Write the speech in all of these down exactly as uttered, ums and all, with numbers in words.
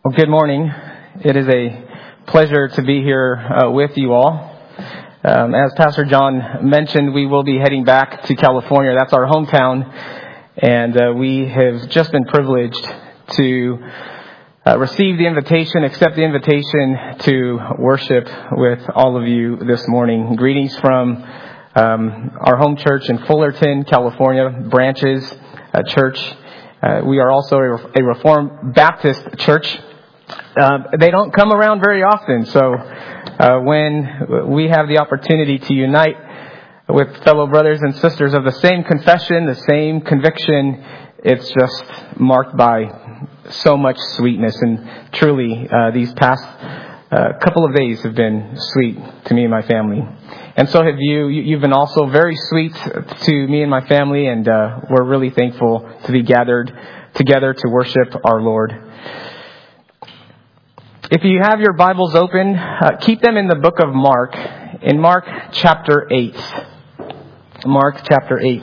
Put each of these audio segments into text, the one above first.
Well, good morning. It is a pleasure to be here uh, with you all. Um, as Pastor John mentioned, we will be heading back to California. That's our hometown. And uh, we have just been privileged to uh, receive the invitation, accept the invitation to worship with all of you this morning. Greetings from um, our home church in Fullerton, California, Branches uh, Church. Uh, we are also a, a Reformed Baptist church. Uh, they don't come around very often, so uh, when we have the opportunity to unite with fellow brothers and sisters of the same confession, the same conviction, it's just marked by so much sweetness. And truly, uh, these past uh, couple of days have been sweet to me and my family. And so have you. You've been also very sweet to me and my family, and uh, we're really thankful to be gathered together to worship our Lord. If you have your Bibles open, uh, keep them in the book of Mark, in Mark chapter eight. Mark chapter eight.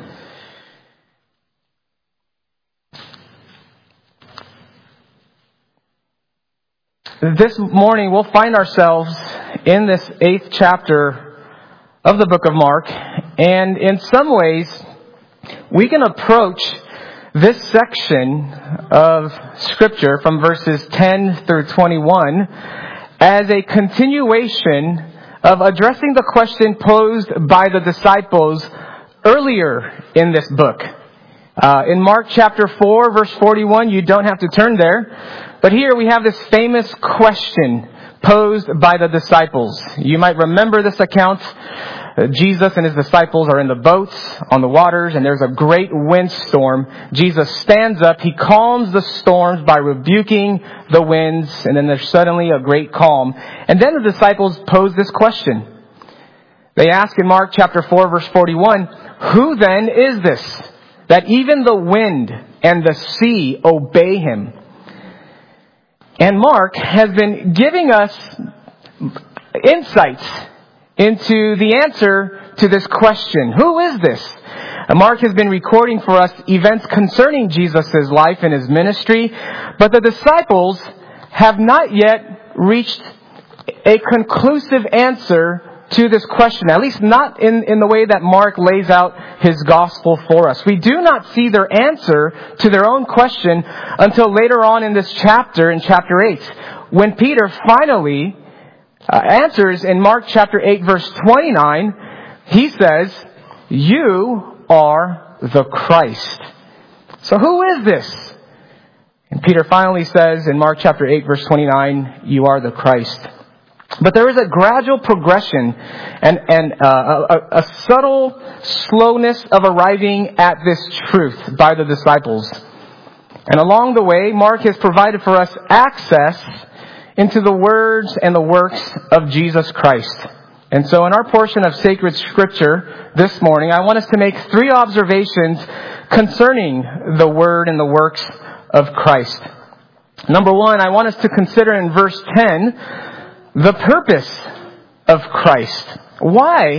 This morning we'll find ourselves in this eighth chapter of the book of Mark, and in some ways we can approach this section of Scripture from verses ten through twenty-one as a continuation of addressing the question posed by the disciples earlier in this book. Uh, in Mark chapter four, verse forty-one, you don't have to turn there, but here we have this famous question posed by the disciples. You might remember this account. Jesus and his disciples are in the boats on the waters, and there's a great windstorm. Jesus stands up. He calms the storms by rebuking the winds, and then there's suddenly a great calm. And then the disciples pose this question. They ask in Mark chapter four, verse forty-one, "Who then is this, that even the wind and the sea obey him?" And Mark has been giving us insights into the answer to this question. Who is this? Mark has been recording for us events concerning Jesus' life and his ministry, but the disciples have not yet reached a conclusive answer to this question, at least not in, in the way that Mark lays out his gospel for us. We do not see their answer to their own question until later on in this chapter, in chapter eight, when Peter finally Uh, answers in Mark chapter eight, verse twenty-nine. He says, "You are the Christ." So who is this? And Peter finally says in Mark chapter eight, verse twenty-nine, "You are the Christ." But there is a gradual progression and, and uh, a, a subtle slowness of arriving at this truth by the disciples. And along the way, Mark has provided for us access into the words and the works of Jesus Christ. And so in our portion of sacred scripture this morning, I want us to make three observations concerning the word and the works of Christ. Number one, I want us to consider in verse ten the purpose of Christ. Why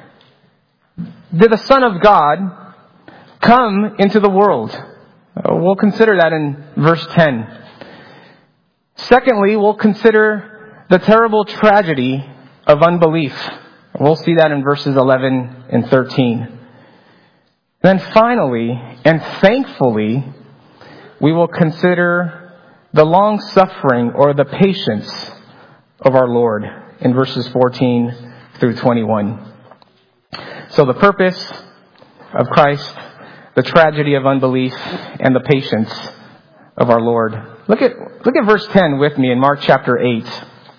did the Son of God come into the world? We'll consider that in verse ten. Secondly, we'll consider the terrible tragedy of unbelief. We'll see that in verses eleven and thirteen. Then finally, and thankfully, we will consider the long suffering or the patience of our Lord in verses fourteen through twenty-one. So the purpose of Christ, the tragedy of unbelief, and the patience of our Lord. Look at look at verse ten with me in Mark chapter eight.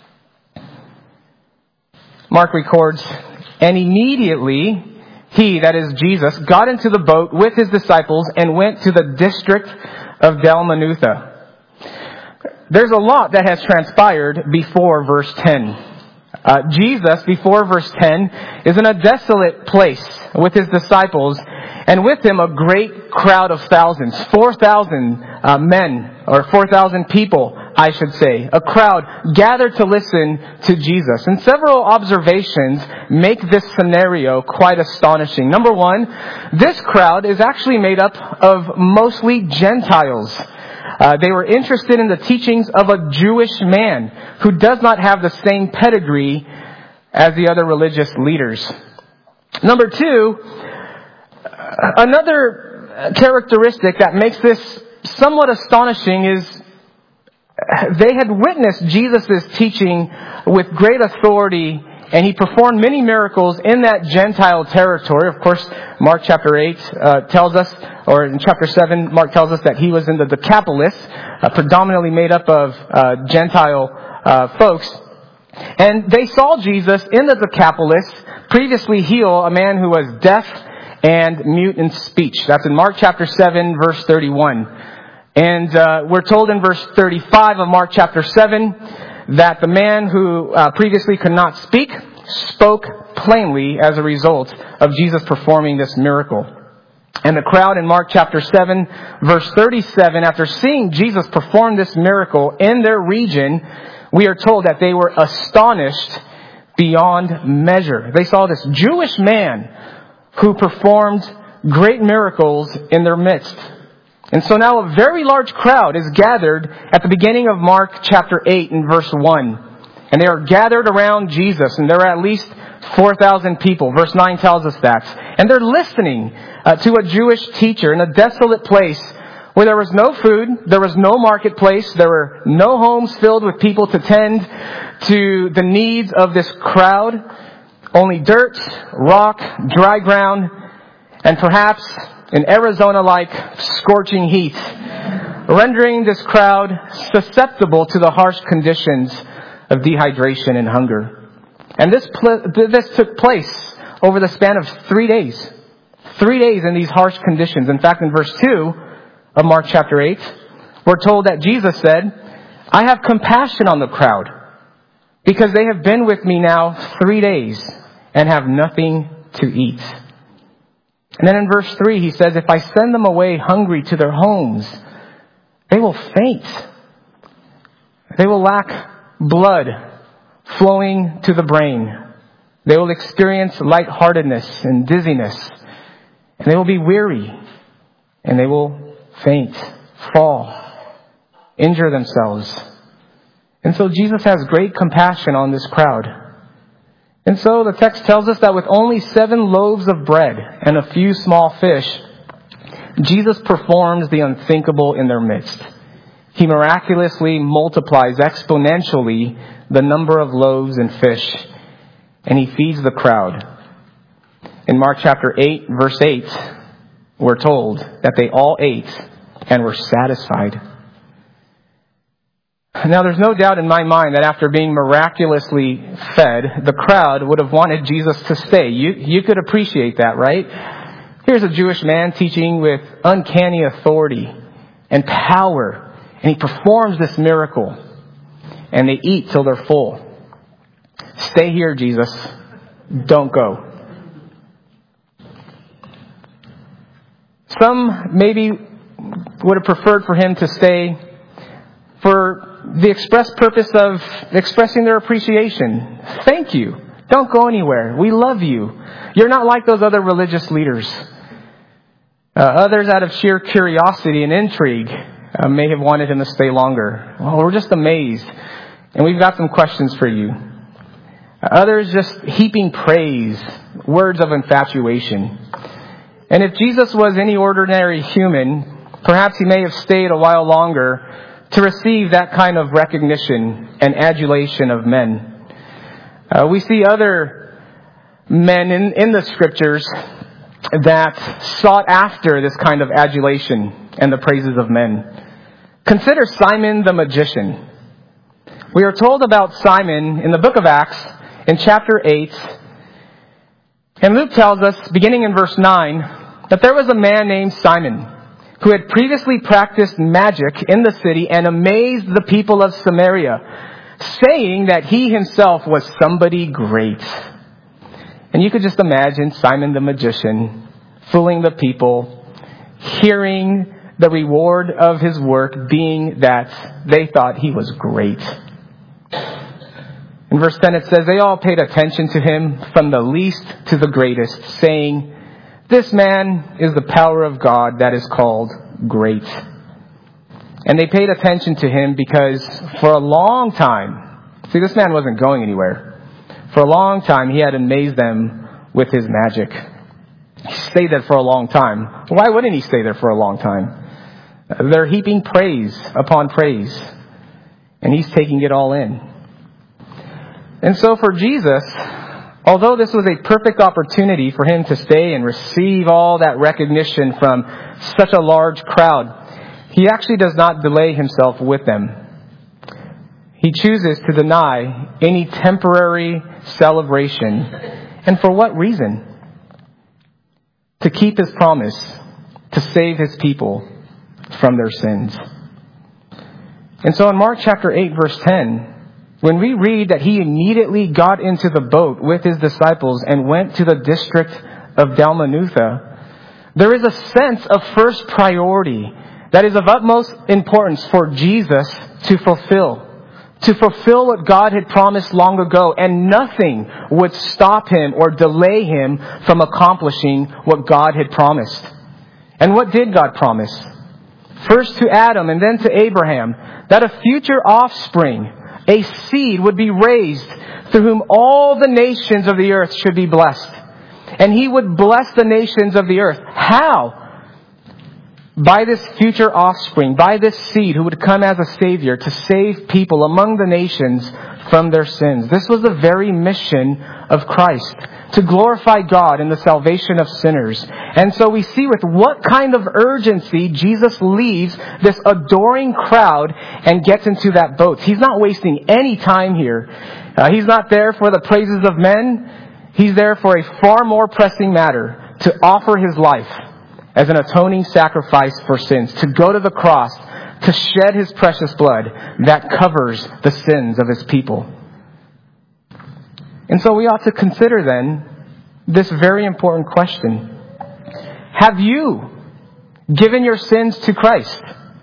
Mark records, "And immediately he," that is Jesus, "got into the boat with his disciples and went to the district of Dalmanutha." There's a lot that has transpired before verse ten. Uh, Jesus, before verse ten, is in a desolate place with his disciples, and with him a great crowd of thousands, four thousand uh, men, or four thousand people, I should say. A crowd gathered to listen to Jesus. And several observations make this scenario quite astonishing. Number one, this crowd is actually made up of mostly Gentiles. Uh, they were interested in the teachings of a Jewish man who does not have the same pedigree as the other religious leaders. Number two, another characteristic that makes this somewhat astonishing is they had witnessed Jesus' teaching with great authority, and he performed many miracles in that Gentile territory. Of course, Mark chapter eight uh, tells us, or in chapter seven, Mark tells us that he was in the Decapolis, uh, predominantly made up of uh, Gentile uh, folks. And they saw Jesus in the Decapolis previously heal a man who was deaf and mute in speech. That's in Mark chapter seven, verse thirty-one. And uh, we're told in verse thirty-five of Mark chapter seven that the man who uh, previously could not speak spoke plainly as a result of Jesus performing this miracle. And the crowd in Mark chapter seven, verse thirty-seven, after seeing Jesus perform this miracle in their region, we are told that they were astonished beyond measure. They saw this Jewish man who performed great miracles in their midst. And so now a very large crowd is gathered at the beginning of Mark chapter eight and verse one. And they are gathered around Jesus, and there are at least four thousand people. Verse nine tells us that. And they're listening uh, to a Jewish teacher in a desolate place where there was no food, there was no marketplace, there were no homes filled with people to tend to the needs of this crowd. Only dirt, rock, dry ground, and perhaps an Arizona-like scorching heat, rendering this crowd susceptible to the harsh conditions of dehydration and hunger. And this pl- this took place over the span of three days. Three days in these harsh conditions. In fact, in verse two of Mark chapter eight, we're told that Jesus said, "I have compassion on the crowd, because they have been with me now three days and have nothing to eat." And then in verse three, he says, "If I send them away hungry to their homes, they will faint. They will lack blood flowing to the brain. They will experience lightheartedness and dizziness. And they will be weary. And they will faint, fall, injure themselves." And so Jesus has great compassion on this crowd. And so the text tells us that with only seven loaves of bread and a few small fish, Jesus performs the unthinkable in their midst. He miraculously multiplies exponentially the number of loaves and fish, and he feeds the crowd. In Mark chapter eight, verse eight, we're told that they all ate and were satisfied. Now, there's no doubt in my mind that after being miraculously fed, the crowd would have wanted Jesus to stay. You, you could appreciate that, right? Here's a Jewish man teaching with uncanny authority and power, and he performs this miracle, and they eat till they're full. Stay here, Jesus. Don't go. Some maybe would have preferred for him to stay for the express purpose of expressing their appreciation. Thank you. Don't go anywhere. We love you. You're not like those other religious leaders. Uh, others, out of sheer curiosity and intrigue, uh, may have wanted him to stay longer. Well, we're just amazed, and we've got some questions for you. Uh, others just heaping praise, words of infatuation. And if Jesus was any ordinary human, perhaps he may have stayed a while longer to receive that kind of recognition and adulation of men. Uh, we see other men in, in the scriptures that sought after this kind of adulation and the praises of men. Consider Simon the magician. We are told about Simon in the book of Acts in chapter eight. And Luke tells us, beginning in verse nine, that there was a man named Simon who had previously practiced magic in the city and amazed the people of Samaria, saying that he himself was somebody great. And you could just imagine Simon the magician fooling the people, hearing the reward of his work being that they thought he was great. In verse ten it says, they all paid attention to him from the least to the greatest, saying, "This man is the power of God that is called great." And they paid attention to him because for a long time, see, this man wasn't going anywhere. For a long time, he had amazed them with his magic. He stayed there for a long time. Why wouldn't he stay there for a long time? They're heaping praise upon praise, and he's taking it all in. And so for Jesus, although this was a perfect opportunity for him to stay and receive all that recognition from such a large crowd, he actually does not delay himself with them. He chooses to deny any temporary celebration. And for what reason? To keep his promise, to save his people from their sins. And so in Mark chapter eight, verse ten, when we read that he immediately got into the boat with his disciples and went to the district of Dalmanutha, there is a sense of first priority that is of utmost importance for Jesus to fulfill. To fulfill what God had promised long ago, and nothing would stop him or delay him from accomplishing what God had promised. And what did God promise? First to Adam and then to Abraham, that a future offspring, a seed, would be raised through whom all the nations of the earth should be blessed. And he would bless the nations of the earth. How? By this future offspring, by this seed who would come as a savior to save people among the nations from their sins. This was the very mission of Christ, to glorify God in the salvation of sinners. And so we see with what kind of urgency Jesus leaves this adoring crowd and gets into that boat. He's not wasting any time here. Uh, he's not there for the praises of men. He's there for a far more pressing matter, to offer his life as an atoning sacrifice for sins, to go to the cross, to shed his precious blood that covers the sins of his people. And so we ought to consider then this very important question. Have you given your sins to Christ?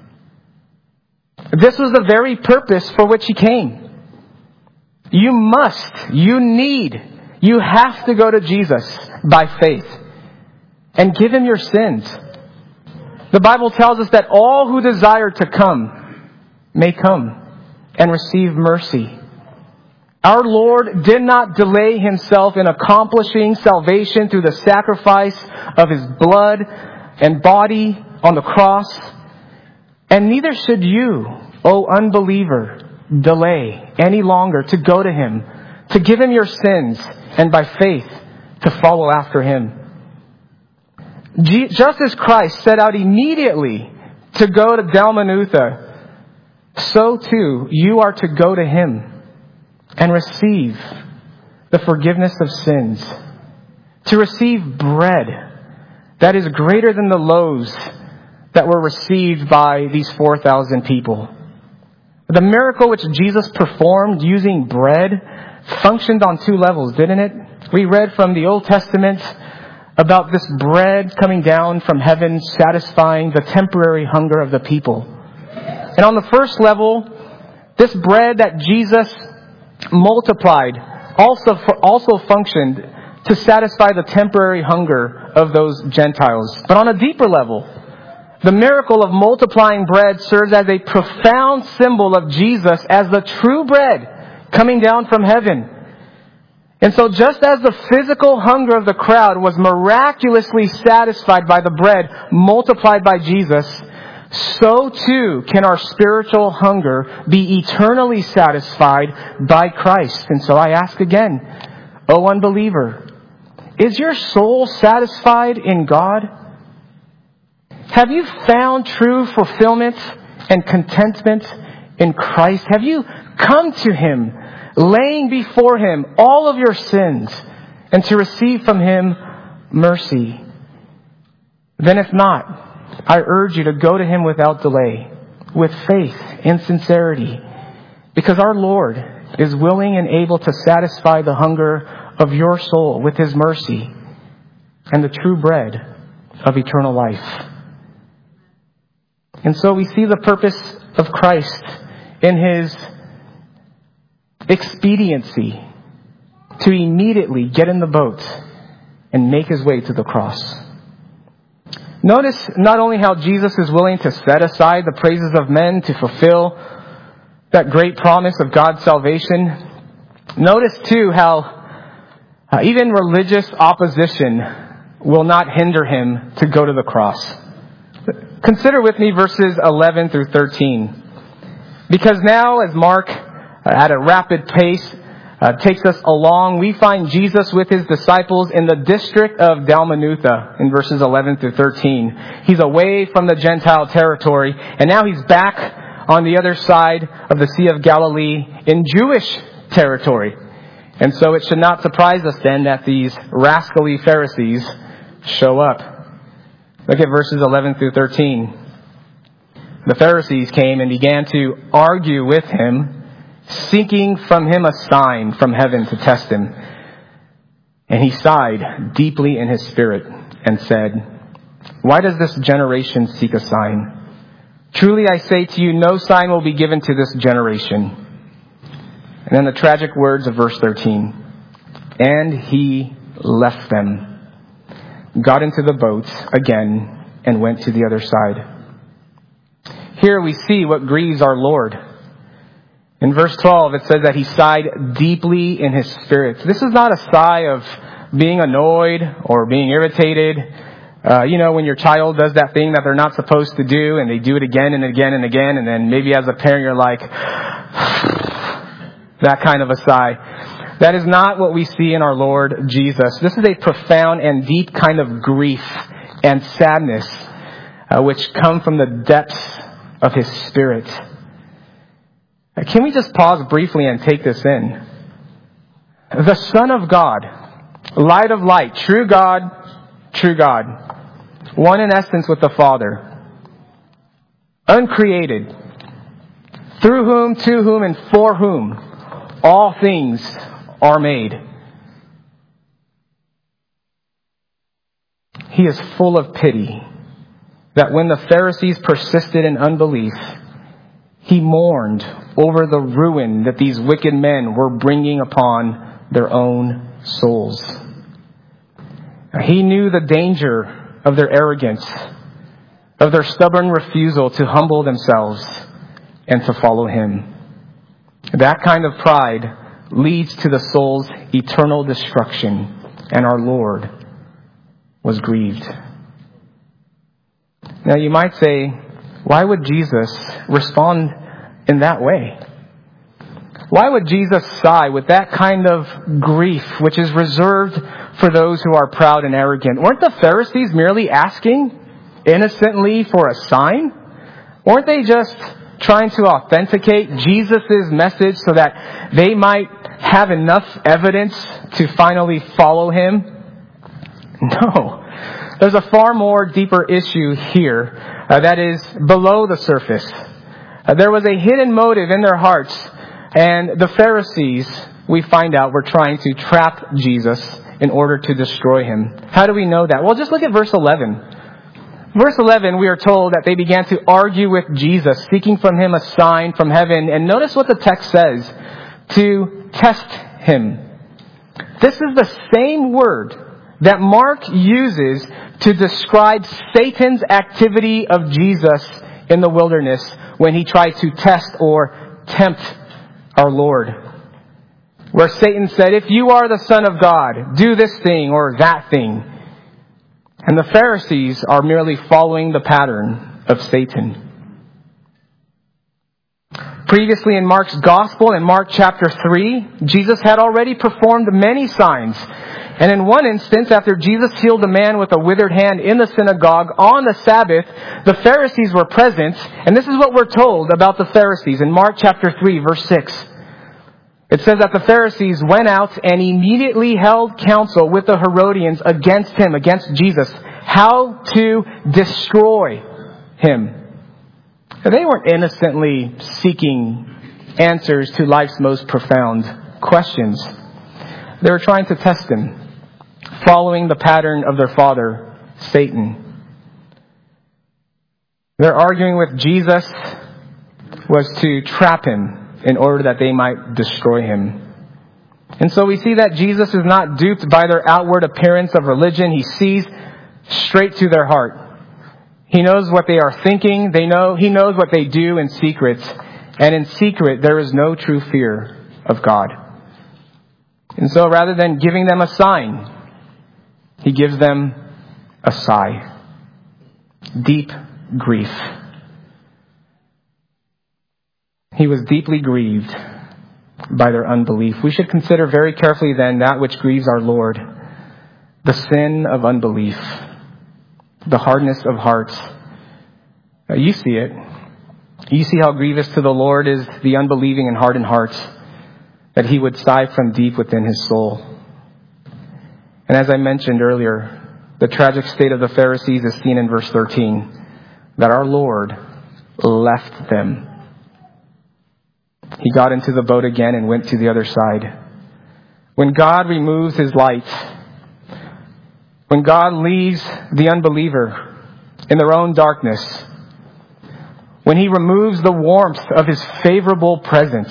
This was the very purpose for which he came. You must, you need, you have to go to Jesus by faith and give him your sins. The Bible tells us that all who desire to come may come and receive mercy. Our Lord did not delay himself in accomplishing salvation through the sacrifice of his blood and body on the cross. And neither should you, O unbeliever, delay any longer to go to him, to give him your sins, and by faith to follow after him. Just as Christ set out immediately to go to Dalmanutha, so too you are to go to him and receive the forgiveness of sins, to receive bread that is greater than the loaves that were received by these four thousand people. The miracle which Jesus performed using bread functioned on two levels, didn't it? We read from the Old Testament about this bread coming down from heaven, satisfying the temporary hunger of the people. And on the first level, this bread that Jesus multiplied also also functioned to satisfy the temporary hunger of those Gentiles. But on a deeper level, the miracle of multiplying bread serves as a profound symbol of Jesus as the true bread coming down from heaven. And so just as the physical hunger of the crowd was miraculously satisfied by the bread multiplied by Jesus, so too can our spiritual hunger be eternally satisfied by Christ. And so I ask again, O unbeliever, is your soul satisfied in God? Have you found true fulfillment and contentment in Christ? Have you come to him, laying before him all of your sins, and to receive from him mercy? Then if not, I urge you to go to him without delay, with faith and sincerity, because our Lord is willing and able to satisfy the hunger of your soul with his mercy and the true bread of eternal life. And so we see the purpose of Christ in his expediency to immediately get in the boat and make his way to the cross. Notice not only how Jesus is willing to set aside the praises of men to fulfill that great promise of God's salvation. Notice too how uh, even religious opposition will not hinder him to go to the cross. Consider with me verses eleven through thirteen. Because now, as Mark, uh, at a rapid pace, uh, takes us along, we find Jesus with his disciples in the district of Dalmanutha in verses eleven through thirteen. He's away from the Gentile territory, and now he's back on the other side of the Sea of Galilee in Jewish territory. And so it should not surprise us then that these rascally Pharisees show up. Look at verses eleven through thirteen. The Pharisees came and began to argue with him, seeking from him a sign from heaven to test him. And he sighed deeply in his spirit and said, "Why does this generation seek a sign? Truly I say to you, no sign will be given to this generation." And then the tragic words of verse thirteen. And he left them, got into the boat again, and went to the other side. Here we see what grieves our Lord. In verse twelve, it says that he sighed deeply in his spirit. This is not a sigh of being annoyed or being irritated. Uh, you know, when your child does that thing that they're not supposed to do, and they do it again and again and again, and then maybe as a parent you're like, that kind of a sigh. That is not what we see in our Lord Jesus. This is a profound and deep kind of grief and sadness, uh, which come from the depths of his spirit. Uh, can we just pause briefly and take this in? The Son of God, light of light, true God, true God, one in essence with the Father, uncreated, through whom, to whom, and for whom all things are made. He is full of pity that when the Pharisees persisted in unbelief, he mourned over the ruin that these wicked men were bringing upon their own souls. He knew the danger of their arrogance, of their stubborn refusal to humble themselves and to follow him. That kind of pride leads to the soul's eternal destruction, and our Lord was grieved. Now you might say, why would Jesus respond in that way? Why would Jesus sigh with that kind of grief, which is reserved for those who are proud and arrogant? Weren't the Pharisees merely asking innocently for a sign? Weren't they just trying to authenticate Jesus' message so that they might have enough evidence to finally follow him? No. There's a far more deeper issue here uh, that is below the surface. Uh, there was a hidden motive in their hearts, and the Pharisees, we find out, were trying to trap Jesus in order to destroy him. How do we know that? Well, just look at verse eleven. Verse eleven, we are told that they began to argue with Jesus, seeking from him a sign from heaven. And notice what the text says, to test him. This is the same word that Mark uses to describe Satan's activity of Jesus in the wilderness when he tried to test or tempt our Lord. Where Satan said, if you are the Son of God, do this thing or that thing. And the Pharisees are merely following the pattern of Satan. Previously in Mark's Gospel, in Mark chapter three, Jesus had already performed many signs. And in one instance, after Jesus healed a man with a withered hand in the synagogue on the Sabbath, the Pharisees were present. And this is what we're told about the Pharisees in Mark chapter three, verse six. It says that the Pharisees went out and immediately held counsel with the Herodians against him, against Jesus, how to destroy him. They weren't innocently seeking answers to life's most profound questions. They were trying to test him, following the pattern of their father, Satan. Their arguing with Jesus was to trap him in order that they might destroy him. And so we see that Jesus is not duped by their outward appearance of religion. He sees straight to their heart. He knows what they are thinking. They know, he knows what they do in secret. And in secret, there is no true fear of God. And so rather than giving them a sign, he gives them a sigh. Deep grief. He was deeply grieved by their unbelief. We should consider very carefully then that which grieves our Lord. The sin of unbelief. The hardness of hearts. Uh, you see it. You see how grievous to the Lord is the unbelieving and hardened hearts, that he would sigh from deep within his soul. And as I mentioned earlier, the tragic state of the Pharisees is seen in verse thirteen, that our Lord left them. He got into the boat again and went to the other side. When God removes his light, when God leaves the unbeliever in their own darkness, when he removes the warmth of his favorable presence,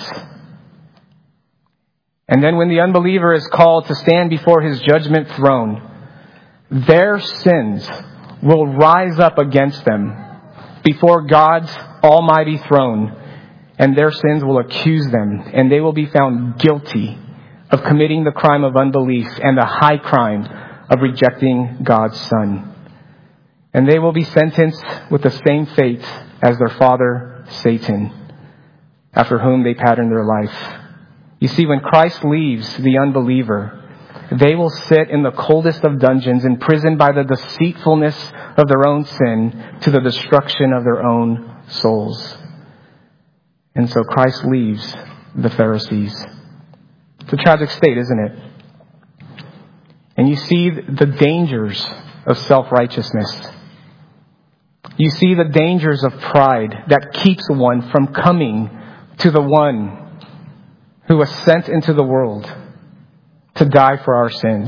and then when the unbeliever is called to stand before his judgment throne, their sins will rise up against them before God's almighty throne, and their sins will accuse them, and they will be found guilty of committing the crime of unbelief and the high crime of rejecting God's Son. And they will be sentenced with the same fate as their father, Satan, after whom they pattern their life. You see, when Christ leaves the unbeliever, they will sit in the coldest of dungeons, imprisoned by the deceitfulness of their own sin to the destruction of their own souls. And so Christ leaves the Pharisees. It's a tragic state, isn't it? And you see the dangers of self-righteousness. You see the dangers of pride that keeps one from coming to the one who was sent into the world to die for our sins.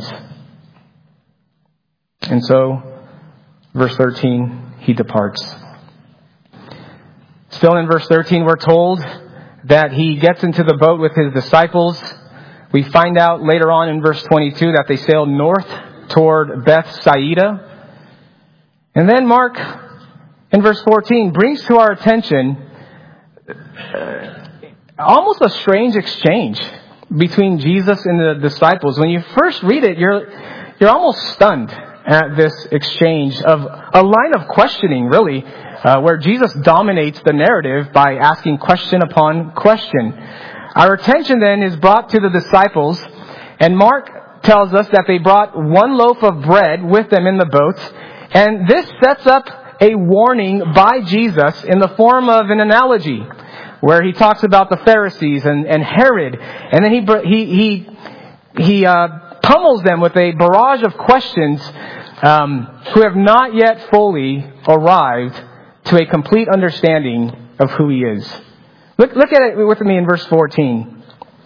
And so, verse thirteen, he departs. Still in verse thirteen, we're told that he gets into the boat with his disciples. We find out later on in verse twenty-two that they sailed north toward Bethsaida. And then Mark, in verse fourteen, brings to our attention uh, almost a strange exchange between Jesus and the disciples. When you first read it, you're you're almost stunned at this exchange of a line of questioning, really, uh, where Jesus dominates the narrative by asking question upon question. Our attention then is brought to the disciples, and Mark tells us that they brought one loaf of bread with them in the boat, and this sets up a warning by Jesus in the form of an analogy, where he talks about the Pharisees and, and Herod, and then he he he he uh, pummels them with a barrage of questions um, who have not yet fully arrived to a complete understanding of who he is. Look, look at it with me in verse fourteen.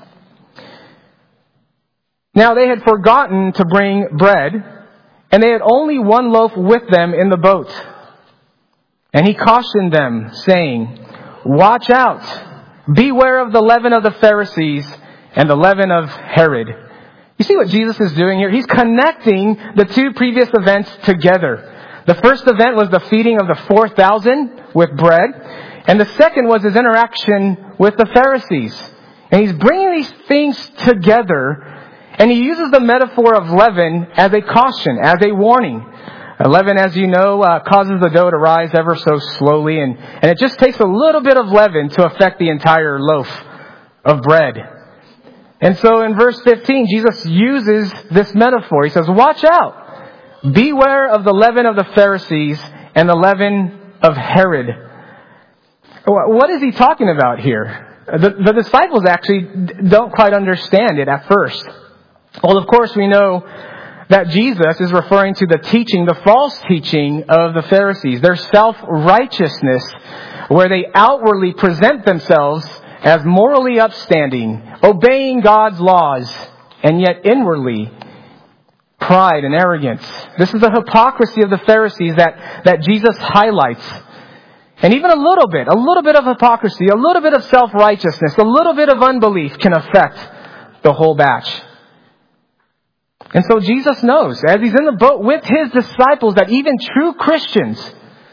Now they had forgotten to bring bread, and they had only one loaf with them in the boat. And he cautioned them, saying, "Watch out! Beware of the leaven of the Pharisees and the leaven of Herod." You see what Jesus is doing here? He's connecting the two previous events together. The first event was the feeding of the four thousand with bread. And the second was his interaction with the Pharisees. And he's bringing these things together. And he uses the metaphor of leaven as a caution, as a warning. Leaven, as you know, uh, causes the dough to rise ever so slowly. And, and it just takes a little bit of leaven to affect the entire loaf of bread. And so in verse fifteen, Jesus uses this metaphor. He says, "Watch out. Beware of the leaven of the Pharisees and the leaven of Herod." What is he talking about here? The, the disciples actually don't quite understand it at first. Well, of course, we know that Jesus is referring to the teaching, the false teaching of the Pharisees, their self-righteousness, where they outwardly present themselves as morally upstanding, obeying God's laws, and yet inwardly pride and arrogance. This is the hypocrisy of the Pharisees that, that Jesus highlights. And even a little bit, a little bit of hypocrisy, a little bit of self-righteousness, a little bit of unbelief can affect the whole batch. And so Jesus knows, as he's in the boat with his disciples, that even true Christians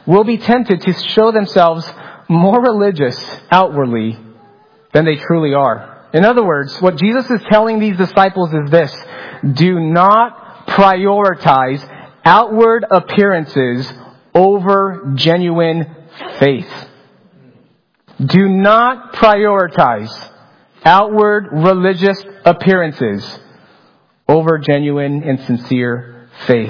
will be tempted to show themselves more religious outwardly than they truly are. In other words, what Jesus is telling these disciples is this: do not prioritize outward appearances over genuine faith. Do not prioritize outward religious appearances over genuine and sincere faith.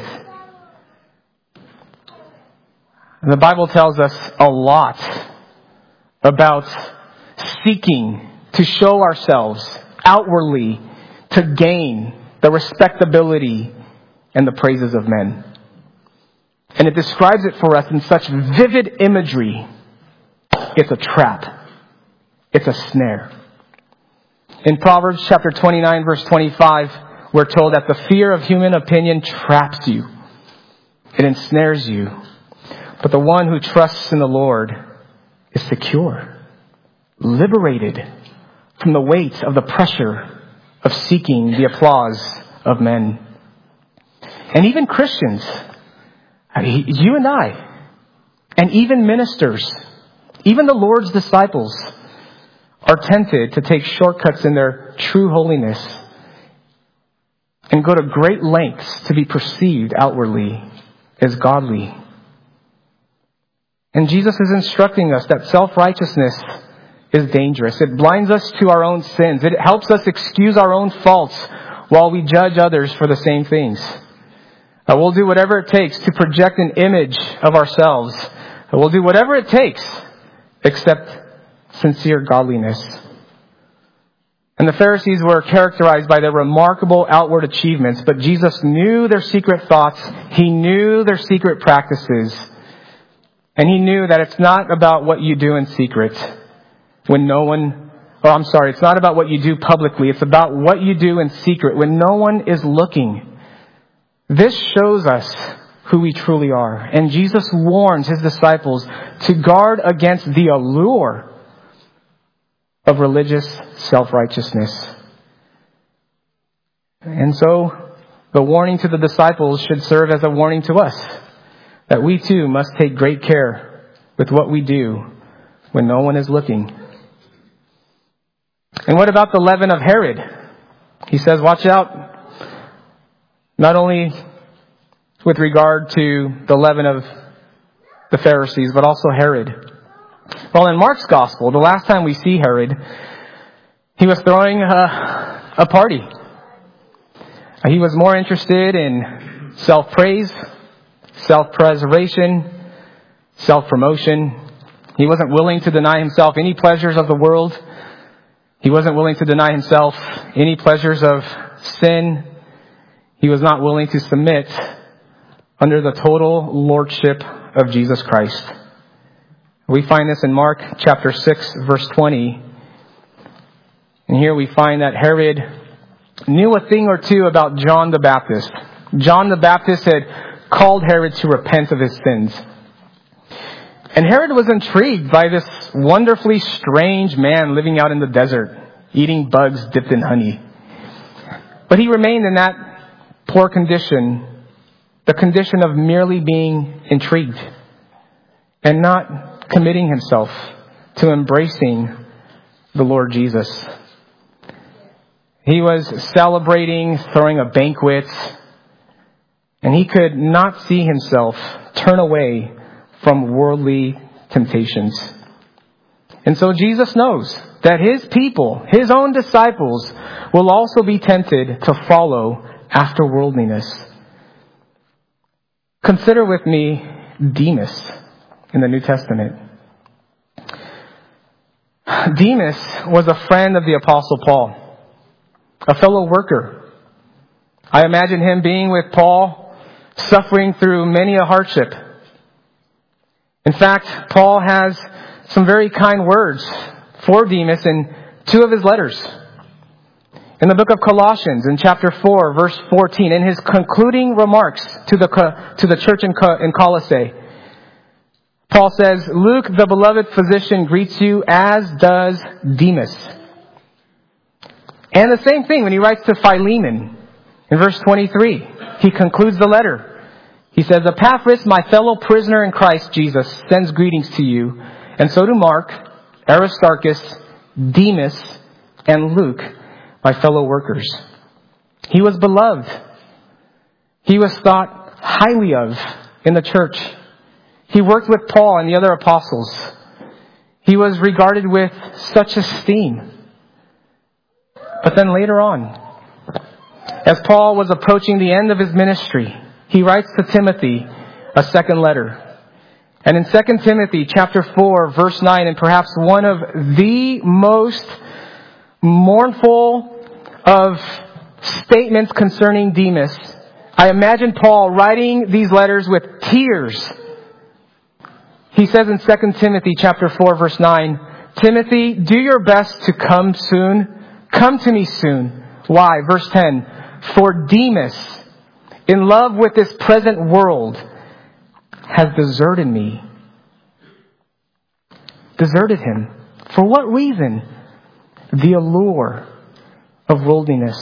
The Bible tells us a lot about seeking to show ourselves outwardly to gain the respectability and the praises of men. And it describes it for us in such vivid imagery. It's a trap. It's a snare. In Proverbs chapter twenty-nine, verse twenty-five, we're told that the fear of human opinion traps you. It ensnares you. But the one who trusts in the Lord is secure, liberated from the weight of the pressure of seeking the applause of men. And even Christians, I mean, you and I, and even ministers, even the Lord's disciples, are tempted to take shortcuts in their true holiness and go to great lengths to be perceived outwardly as godly. And Jesus is instructing us that self-righteousness is dangerous. It blinds us to our own sins. It helps us excuse our own faults while we judge others for the same things. Uh, we'll do whatever it takes to project an image of ourselves. Uh, we'll do whatever it takes except sincere godliness. And the Pharisees were characterized by their remarkable outward achievements, but Jesus knew their secret thoughts. He knew their secret practices. And he knew that it's not about what you do in secret when no one, or I'm sorry, it's not about what you do publicly. It's about what you do in secret when no one is looking. This shows us who we truly are. And Jesus warns his disciples to guard against the allure of religious self-righteousness. And so the warning to the disciples should serve as a warning to us, that we too must take great care with what we do when no one is looking. And what about the leaven of Herod? He says, watch out, not only with regard to the leaven of the Pharisees, but also Herod. Well, in Mark's gospel, the last time we see Herod, he was throwing a, a party. He was more interested in self-praise, self-preservation, self-promotion. He wasn't willing to deny himself any pleasures of the world. He wasn't willing to deny himself any pleasures of sin. He was not willing to submit under the total lordship of Jesus Christ. We find this in Mark chapter six, verse twenty. And here we find that Herod knew a thing or two about John the Baptist. John the Baptist had called Herod to repent of his sins. And Herod was intrigued by this wonderfully strange man living out in the desert, eating bugs dipped in honey. But he remained in that poor condition, the condition of merely being intrigued and not committing himself to embracing the Lord Jesus. He was celebrating, throwing a banquet, and he could not see himself turn away from worldly temptations. And so Jesus knows that his people, his own disciples, will also be tempted to follow after worldliness. Consider with me Demas in the New Testament. Demas was a friend of the Apostle Paul, a fellow worker. I imagine him being with Paul, suffering through many a hardship. In fact, Paul has some very kind words for Demas in two of his letters. In the book of Colossians, in chapter four, verse fourteen, in his concluding remarks to the to the church in Colossae, Paul says, Luke, the beloved physician, greets you, as does Demas. And the same thing when he writes to Philemon in verse twenty-three. He concludes the letter. He says, Epaphras, my fellow prisoner in Christ Jesus, sends greetings to you, and so do Mark, Aristarchus, Demas, and Luke, my fellow workers. He was beloved. He was thought highly of in the church. He worked with Paul and the other apostles. He was regarded with such esteem. But then later on, as Paul was approaching the end of his ministry, he writes to Timothy a second letter. And in Second Timothy chapter four, verse nine, and perhaps one of the most mournful of statements concerning Demas, I imagine Paul writing these letters with tears. He says in Second Timothy chapter four, verse nine, Timothy, do your best to come soon. Come to me soon. Why? Verse ten, for Demas, in love with this present world, has deserted me. Deserted him. For what reason? The allure of worldliness.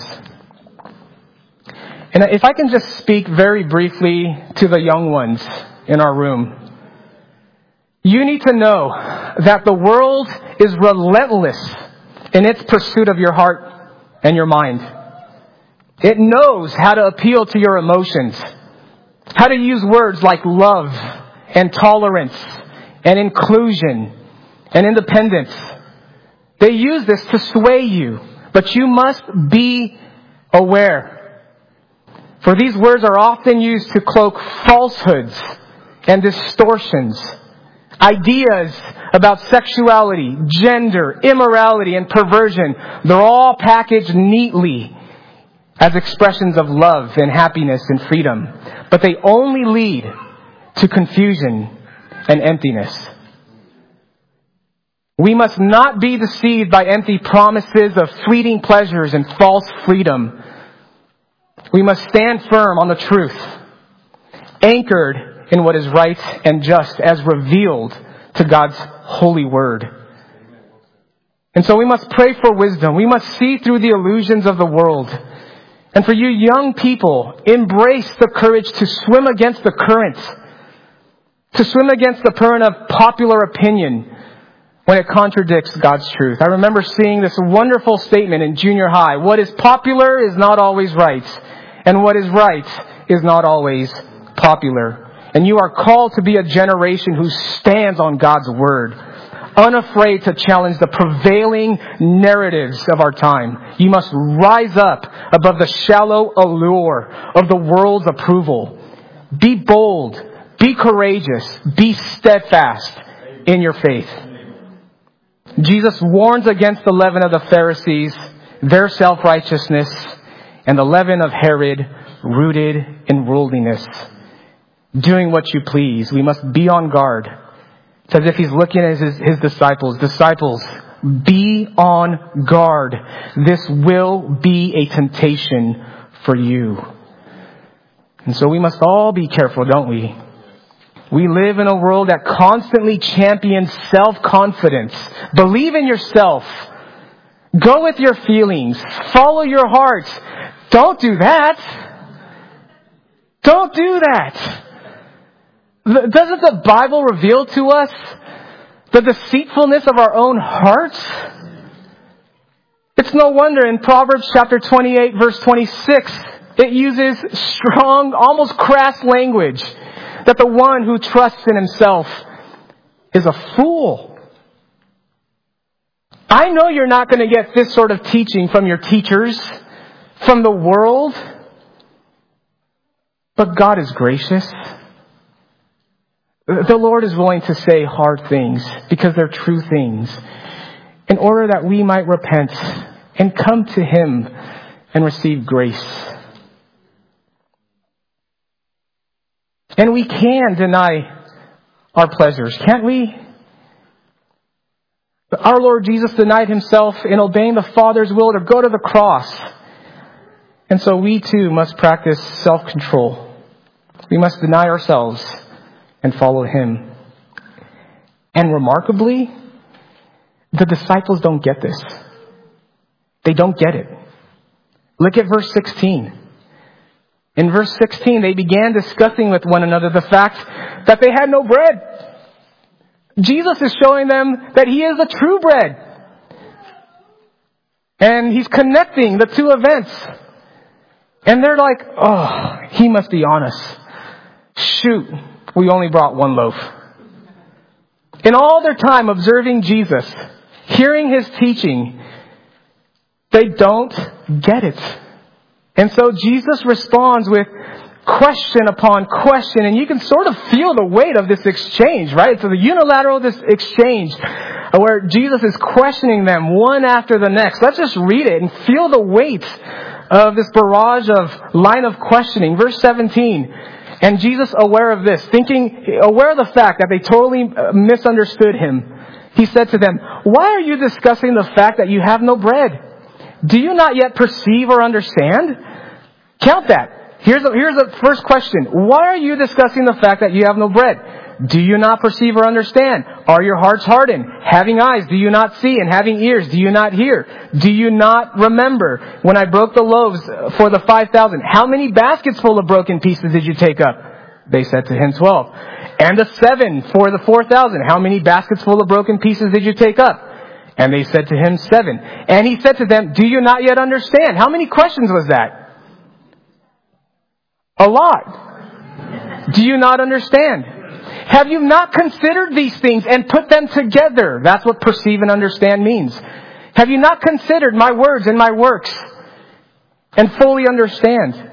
And if I can just speak very briefly to the young ones in our room. You need to know that the world is relentless in its pursuit of your heart and your mind. It knows how to appeal to your emotions, how to use words like love and tolerance and inclusion and independence. They use this to sway you, but you must be aware. For these words are often used to cloak falsehoods and distortions. Ideas about sexuality, gender, immorality, and perversion, they're all packaged neatly as expressions of love and happiness and freedom. But they only lead to confusion and emptiness. We must not be deceived by empty promises of fleeting pleasures and false freedom. We must stand firm on the truth, anchored in what is right and just as revealed to God's holy word. And so we must pray for wisdom. We must see through the illusions of the world. And for you young people, embrace the courage to swim against the current, to swim against the current of popular opinion when it contradicts God's truth. I remember seeing this wonderful statement in junior high. What is popular is not always right, and what is right is not always popular. And you are called to be a generation who stands on God's word, unafraid to challenge the prevailing narratives of our time. You must rise up above the shallow allure of the world's approval. Be bold, be courageous, be steadfast in your faith. Jesus warns against the leaven of the Pharisees, their self-righteousness, and the leaven of Herod, rooted in worldliness. Doing what you please. We must be on guard. It's as if he's looking at his, his disciples. Disciples, be on guard. This will be a temptation for you. And so we must all be careful, don't we? We live in a world that constantly champions self-confidence. Believe in yourself. Go with your feelings. Follow your heart. Don't do that. Don't do that. Doesn't the Bible reveal to us the deceitfulness of our own hearts? It's no wonder in Proverbs chapter twenty-eight, verse twenty-six, it uses strong, almost crass language that the one who trusts in himself is a fool. I know you're not going to get this sort of teaching from your teachers, from the world, but God is gracious. The Lord is willing to say hard things because they're true things in order that we might repent and come to Him and receive grace. And we can deny our pleasures, can't we? Our Lord Jesus denied Himself in obeying the Father's will to go to the cross. And so we too must practice self-control. We must deny ourselves and follow Him. And remarkably, the disciples don't get this. They don't get it. Look at verse sixteen. In verse sixteen, they began discussing with one another the fact that they had no bread. Jesus is showing them that He is the true bread. And He's connecting the two events. And they're like, oh, He must be honest. Shoot, we only brought one loaf. In all their time observing Jesus, hearing His teaching, they don't get it. And so Jesus responds with question upon question, and you can sort of feel the weight of this exchange, right? So the unilateral this exchange where Jesus is questioning them one after the next. Let's just read it and feel the weight of this barrage of line of questioning. Verse seventeen, and Jesus, aware of this, thinking, aware of the fact that they totally misunderstood Him, He said to them, why are you discussing the fact that you have no bread? Do you not yet perceive or understand? Count that. Here's a, here's the first question. Why are you discussing the fact that you have no bread? Do you not perceive or understand? Are your hearts hardened? Having eyes, do you not see? And having ears, do you not hear? Do you not remember when I broke the loaves for the five thousand? How many baskets full of broken pieces did you take up? They said to Him, twelve. And the seven for the four thousand. How many baskets full of broken pieces did you take up? And they said to Him, seven. And He said to them, do you not yet understand? How many questions was that? A lot. Do you not understand? Have you not considered these things and put them together? That's what perceive and understand means. Have you not considered my words and my works and fully understand?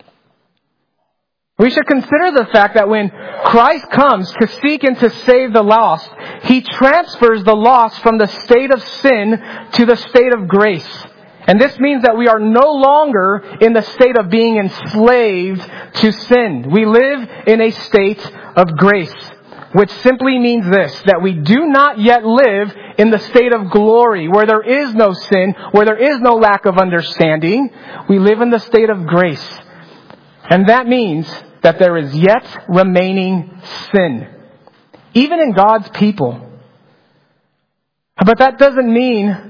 We should consider the fact that when Christ comes to seek and to save the lost, He transfers the lost from the state of sin to the state of grace. And this means that we are no longer in the state of being enslaved to sin. We live in a state of grace, which simply means this, that we do not yet live in the state of glory, where there is no sin, where there is no lack of understanding. We live in the state of grace. And that means that there is yet remaining sin, even in God's people. But that doesn't mean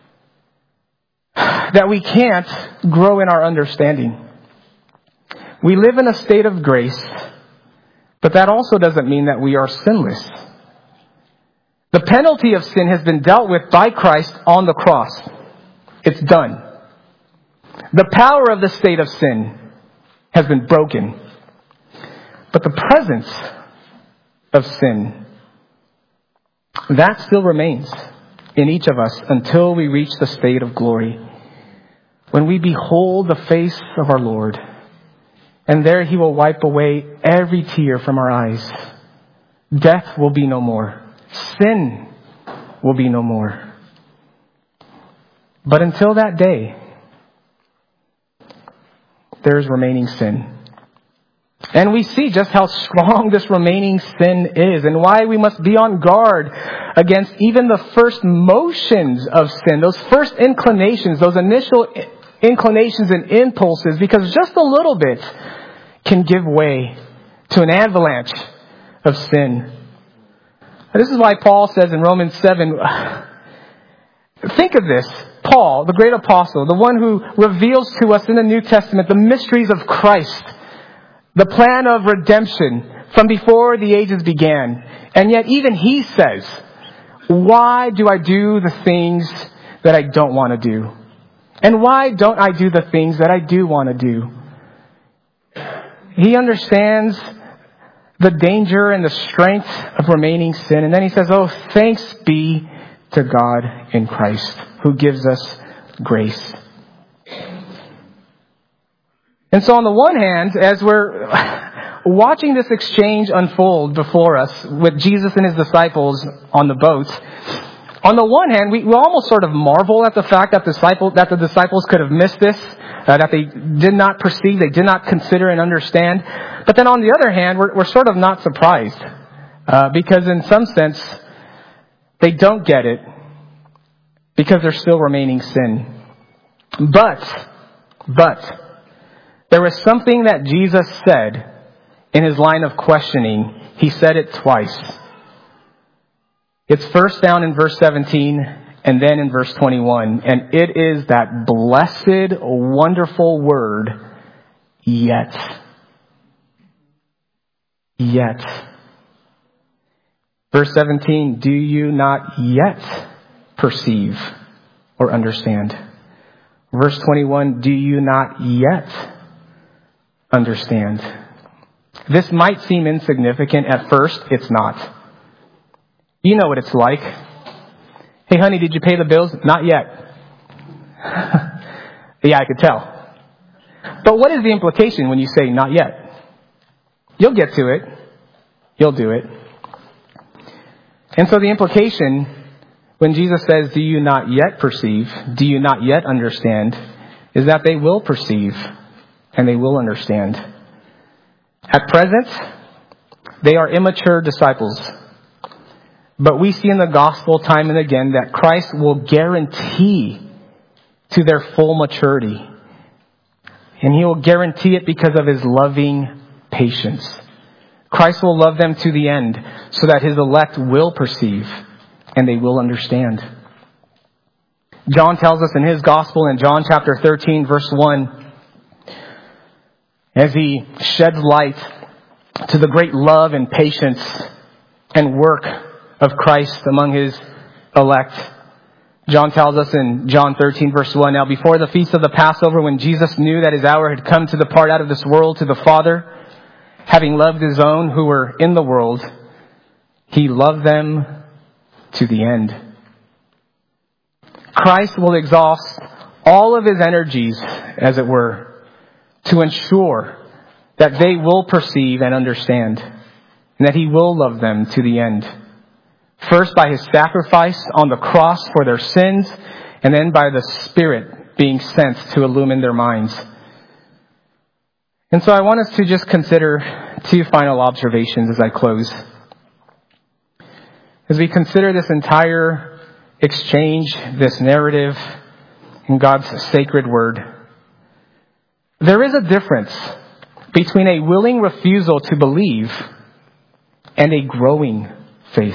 that we can't grow in our understanding. We live in a state of grace, but that also doesn't mean that we are sinless. The penalty of sin has been dealt with by Christ on the cross. It's done. The power of the state of sin has been broken. But the presence of sin, that still remains in each of us until we reach the state of glory, when we behold the face of our Lord, and there He will wipe away every tear from our eyes. Death will be no more. Sin will be no more. But until that day, there is remaining sin. And we see just how strong this remaining sin is and why we must be on guard against even the first motions of sin, those first inclinations, those initial inclinations and impulses, because just a little bit can give way to an avalanche of sin. And this is why Paul says in Romans seven, think of this. Paul, the great apostle, the one who reveals to us in the New Testament the mysteries of Christ, the plan of redemption from before the ages began. And yet even he says, why do I do the things that I don't want to do? And why don't I do the things that I do want to do? He understands the danger and the strength of remaining sin. And then he says, oh, thanks be to God in Christ, who gives us grace. And so on the one hand, as we're watching this exchange unfold before us with Jesus and His disciples on the boat, on the one hand, we, we almost sort of marvel at the fact that, disciple, that the disciples could have missed this, uh, that they did not perceive, they did not consider and understand. But then on the other hand, we're, we're sort of not surprised, uh, because in some sense, they don't get it because there's still remaining sin. But, but, there was something that Jesus said in His line of questioning. He said it twice. It's first down in verse seventeen and then in verse twenty-one. And it is that blessed, wonderful word, yet. Yet. Verse seventeen, do you not yet perceive or understand? Verse twenty-one, do you not yet understand? This might seem insignificant at first. It's not. You know what it's like. Hey, honey, did you pay the bills? Not yet. Yeah, I could tell. But what is the implication when you say not yet? You'll get to it. You'll do it. And so the implication when Jesus says, do you not yet perceive, do you not yet understand, is that they will perceive and they will understand. At present, they are immature disciples. But we see in the gospel time and again that Christ will guarantee to their full maturity. And he will guarantee it because of his loving patience. Christ will love them to the end so that his elect will perceive and they will understand. John tells us in his gospel in John chapter thirteen verse one, as he sheds light to the great love and patience and work of Christ among his elect. John tells us in John thirteen verse one, now before the feast of the Passover, when Jesus knew that his hour had come to depart out of this world to the Father, having loved his own who were in the world, he loved them to the end. Christ will exhaust all of his energies, as it were, to ensure that they will perceive and understand, and that he will love them to the end. First by his sacrifice on the cross for their sins, and then by the Spirit being sent to illumine their minds. And so I want us to just consider two final observations as I close. As we consider this entire exchange, this narrative in God's sacred word, there is a difference between a willing refusal to believe and a growing faith.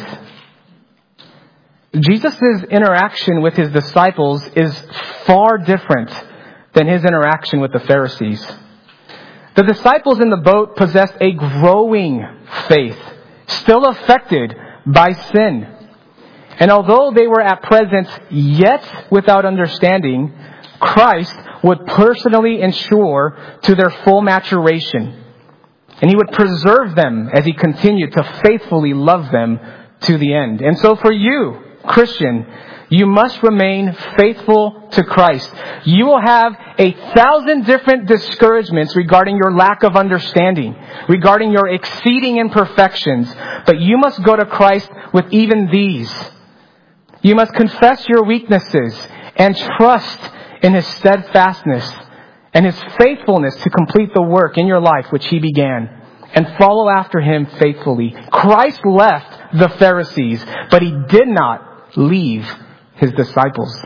Jesus' interaction with his disciples is far different than his interaction with the Pharisees. The disciples in the boat possessed a growing faith, still affected by sin. And although they were at present yet without understanding, Christ would personally ensure to their full maturation. And he would preserve them as he continued to faithfully love them to the end. And so for you, Christian, you must remain faithful to Christ. You will have a thousand different discouragements regarding your lack of understanding, regarding your exceeding imperfections, but you must go to Christ with even these. You must confess your weaknesses and trust in his steadfastness and his faithfulness to complete the work in your life which he began, and follow after him faithfully. Christ left the Pharisees, but he did not leave his disciples.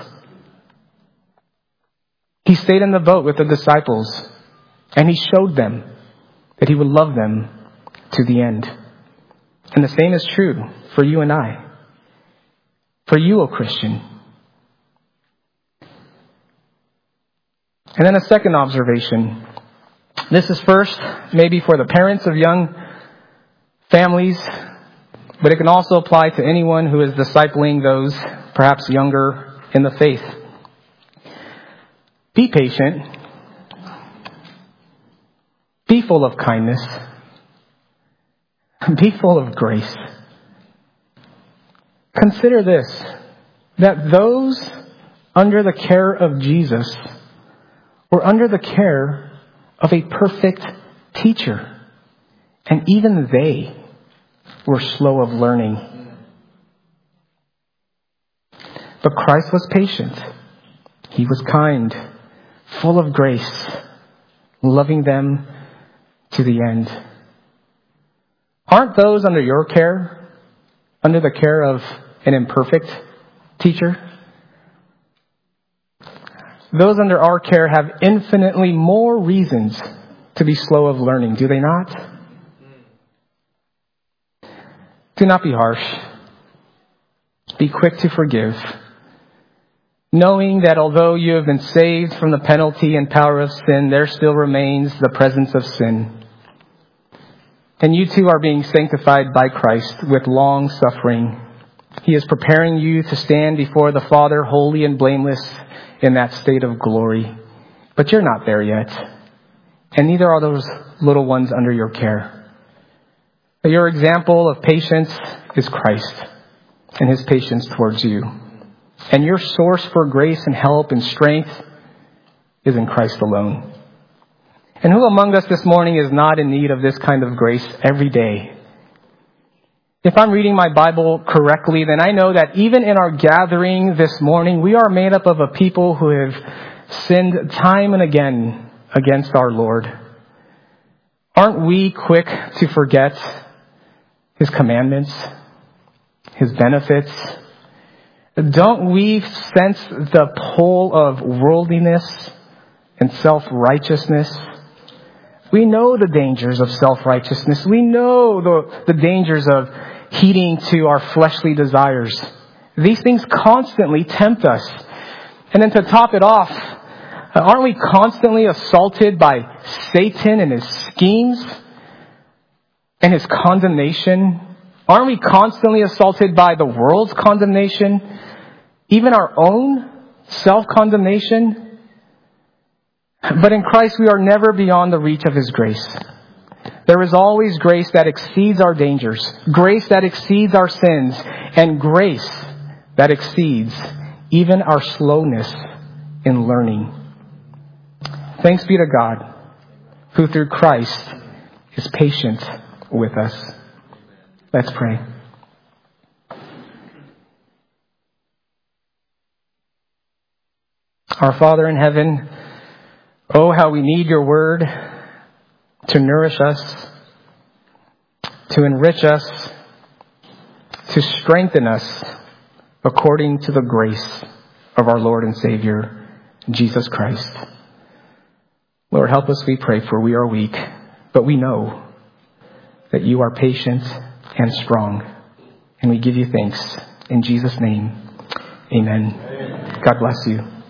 He stayed in the boat with the disciples, and he showed them that he would love them to the end. And the same is true for you and I. For you, O Christian. And then a second observation. This is first maybe for the parents of young families, but it can also apply to anyone who is discipling those perhaps younger in the faith. Be patient. Be full of kindness. Be full of grace. Consider this, that those under the care of Jesus were under the care of a perfect teacher. And even they were slow of learning. But Christ was patient. He was kind, full of grace, loving them to the end. Aren't those under your care under the care of an imperfect teacher? Those under our care have infinitely more reasons to be slow of learning, do they not? Do not be harsh. Be quick to forgive. knowing that although you have been saved from the penalty and power of sin, there still remains the presence of sin. And you too are being sanctified by Christ with long suffering. He is preparing you to stand before the Father holy and blameless in that state of glory. But you're not there yet. And neither are those little ones under your care. But your example of patience is Christ and his patience towards you. And your source for grace and help and strength is in Christ alone. And who among us this morning is not in need of this kind of grace every day? If I'm reading my Bible correctly, then I know that even in our gathering this morning, we are made up of a people who have sinned time and again against our Lord. Aren't we quick to forget his commandments, his benefits? Don't we sense the pull of worldliness and self-righteousness? We know the dangers of self-righteousness. We know the, the dangers of heeding to our fleshly desires. These things constantly tempt us. And then to top it off, aren't we constantly assaulted by Satan and his schemes and his condemnation? Aren't we constantly assaulted by the world's condemnation? Even our own self-condemnation? But in Christ, we are never beyond the reach of his grace. There is always grace that exceeds our dangers, grace that exceeds our sins, and grace that exceeds even our slowness in learning. Thanks be to God, who through Christ is patient with us. Let's pray. Our Father in heaven, oh, how we need your word to nourish us, to enrich us, to strengthen us according to the grace of our Lord and Savior, Jesus Christ. Lord, help us, we pray, for we are weak, but we know that you are patient and strong, and we give you thanks. In Jesus' name, amen. Amen. God bless you.